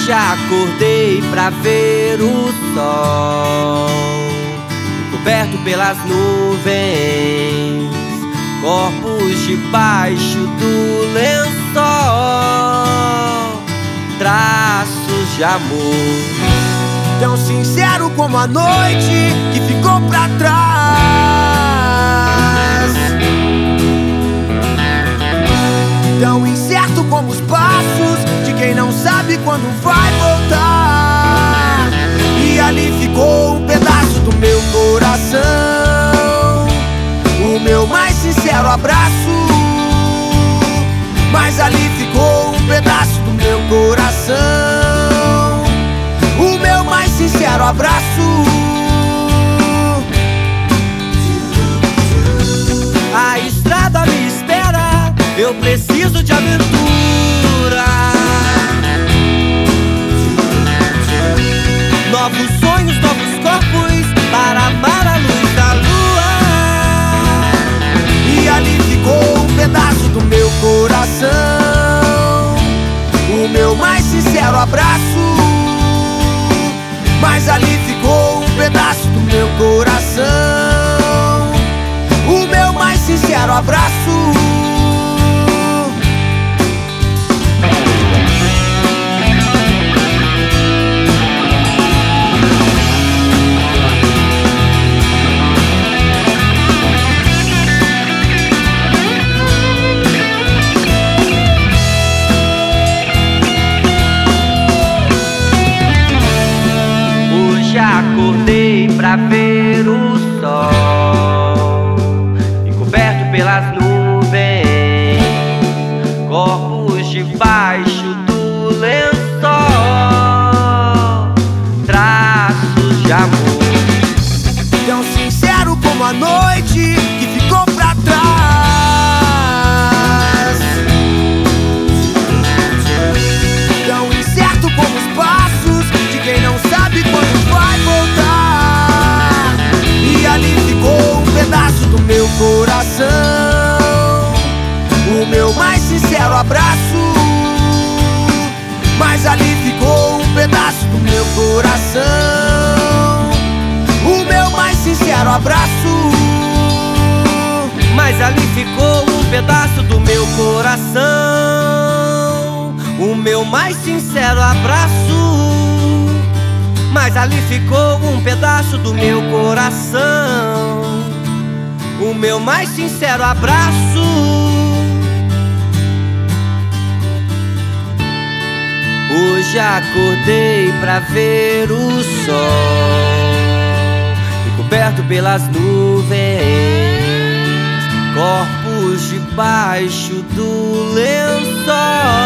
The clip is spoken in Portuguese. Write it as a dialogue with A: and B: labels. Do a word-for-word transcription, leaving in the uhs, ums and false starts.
A: Hoje acordei pra ver o sol coberto pelas nuvens, corpos debaixo do lençol, traços de amor.
B: Tão sincero como a noite que ficou pra trás, tão incerto como os passos de quem não sabe quando vai voltar. E ali ficou um pedaço do meu coração, o meu mais sincero abraço. Mas ali ficou um pedaço do meu coração, o meu mais sincero abraço.
A: A estrada me espera, eu preciso de aventura. Novos sonhos, novos corpos para amar a luz da lua.
B: E ali ficou um pedaço do meu coração, o meu mais sincero abraço. Mas ali ficou um pedaço do meu coração, o meu mais sincero abraço.
A: Acordei pra ver o sol e coberto pelas nuvens, corpos debaixo do lençol, traços de amor.
B: Tão sincero como a noite que ficou pra trás, tão incerto como os passos de quem não sabe quando vai voltar. E ali ficou um pedaço do meu coração, o meu mais sincero abraço. Mas ali ficou um pedaço do meu coração, o meu mais sincero abraço.
A: Mas ali ficou um pedaço do meu coração, o meu mais sincero abraço. Mas ali ficou um pedaço do meu coração, o meu mais sincero abraço. Hoje acordei pra ver o sol e coberto pelas nuvens, corpos debaixo do lençol,